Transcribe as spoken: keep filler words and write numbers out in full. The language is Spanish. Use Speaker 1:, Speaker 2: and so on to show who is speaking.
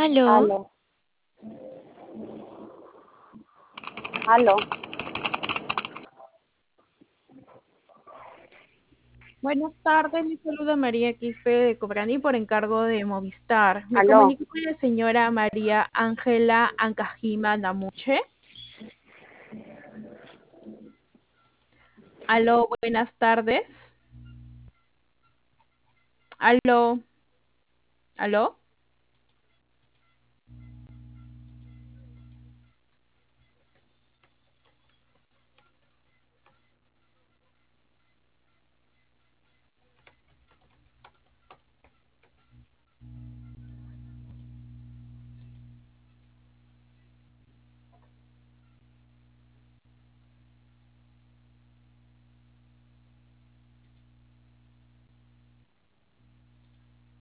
Speaker 1: Aló,
Speaker 2: Aló, aló.
Speaker 1: buenas tardes, mi saluda María Quispe de Cobrani por encargo de Movistar. Me
Speaker 2: Aló,
Speaker 1: comunico con la señora María Ángela Ancajima Namuche. Aló, buenas tardes. Aló, aló.